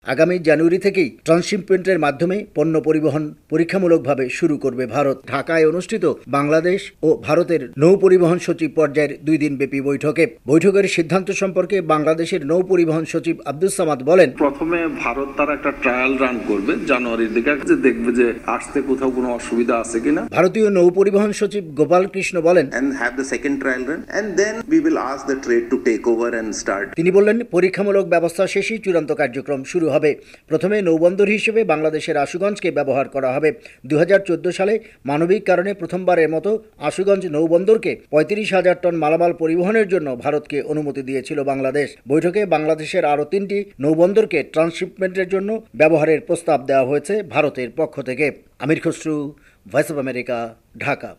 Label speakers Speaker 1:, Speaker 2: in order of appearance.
Speaker 1: আগামী জানুয়ারি থেকেই ট্রান্সশিপমেন্টের মাধ্যমে পণ্য পরিবহন পরীক্ষামূলকভাবে শুরু করবে ভারত। ঢাকায় অনুষ্ঠিত বাংলাদেশ ও ভারতের নৌ পরিবহন সচিব পর্যায়ের 2 দিনব্যাপী বৈঠকের সিদ্ধান্ত সম্পর্কে বাংলাদেশের নৌ পরিবহন সচিব আব্দুস সামাদ বলেন,
Speaker 2: প্রথমে ভারত তার একটা ট্রায়াল রান করবে জানুয়ারির দিকে, দেখবে যে আসতে কোথাও কোনো অসুবিধা আছে কিনা।
Speaker 1: ভারতীয় নৌ পরিবহন সচিব গোপাল কৃষ্ণ বলেন, তিনি বললেন, পরীক্ষামূলক ব্যবস্থা শেষেই চূড়ান্ত কার্যক্রম শুরু হবে। প্রথমে নৌবন্দর হিসেবে বাংলাদেশের আশুগঞ্জকে ব্যবহার করা হবে। 2014 সালে মানবিক কারণে প্রথমবারের মতো আশুগঞ্জ নৌবন্দরকে 35,000 টন মালামাল পরিবহনের জন্য ভারতকে অনুমতি দিয়েছিল বাংলাদেশ। বৈঠকে বাংলাদেশের আরও 3টি নৌবন্দরকে ট্রান্সশিপমেন্টের জন্য ব্যবহারের প্রস্তাব দেওয়া হয়েছে ভারতের পক্ষ থেকে। Amir Khasru, Voice of America, Dhaka.